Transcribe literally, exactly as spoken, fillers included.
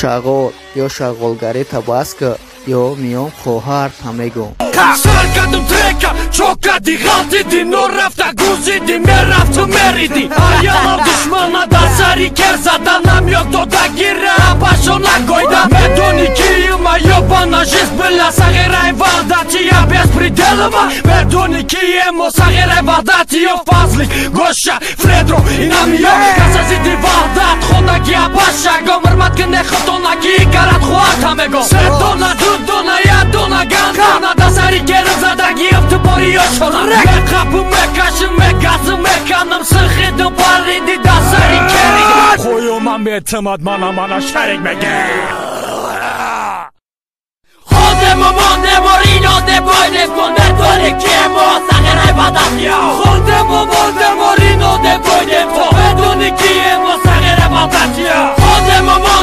шағол ё шағолгари табаска ё миён хоҳар ҳамегон سر کردم ترکا چوک کردی غلطیدی نور رفته گوزیدی میرفت و میریدی ایالا دشمنا در سری کر زدنم یا تو دگیره پاشو نگویدم میدونی کیم یا بنا جیز بلا صغیره وحدتی یا без пределова میدونی کیم و صغیره وحدتی یا فضلی گوشه فریدرو اینم یا کسازیدی وحدت خونگی باشه گمرمت که نخطونگی کرد خواهد همگو سه دونه دو دونه یه دونه گندونه در سری گرم زدگی افت باری یا شدن مکپو مکشم مکسم مکنم سرخیدم باریدی در سری کریدی خویم هم اعتماد منم منم شریک بگه خودم و ماندم و رینو ده باید کن بتونی کیم و سغیره بدم یا خودم و ماندم و رینو ده باید کن بدونی کیم و سغیره بدم یا خودم و